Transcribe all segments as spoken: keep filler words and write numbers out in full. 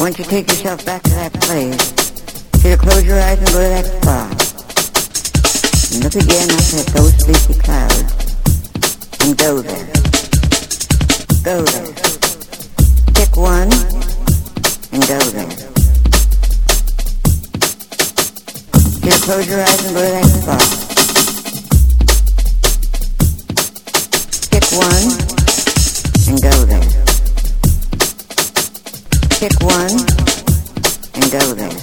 want you to take yourself back to that place. You to close your eyes and go to that spot. And look again up at those sleepy clouds. And go there. Go there. Pick one and go there. You to close your eyes and go to that spot. Pick one and go there. Pick one and go there.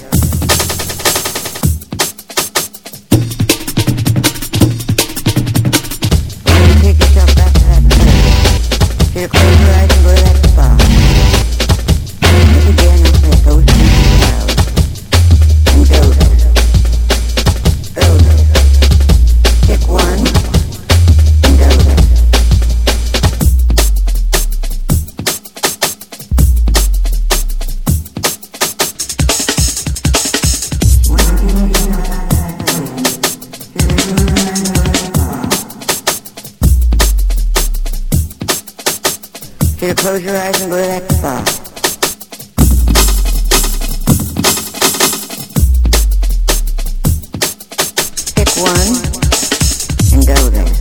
Take yourself back to that place. You close your eyes and go to that spot. Look again and say those sleepy clouds. And go there. Go there. Pick one and go there. You close your eyes and go to that spot. Pick one and go there.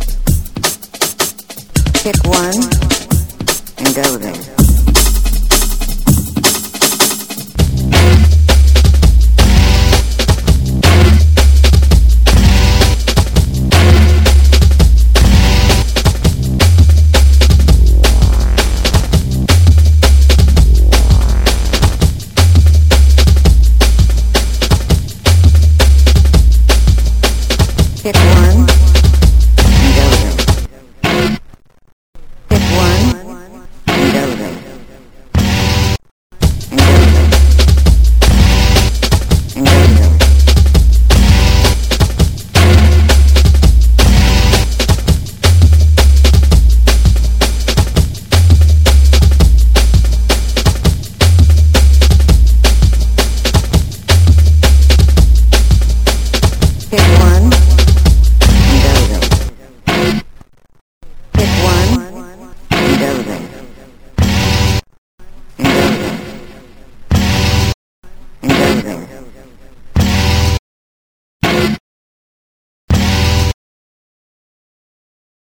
Pick one and go there. Pick one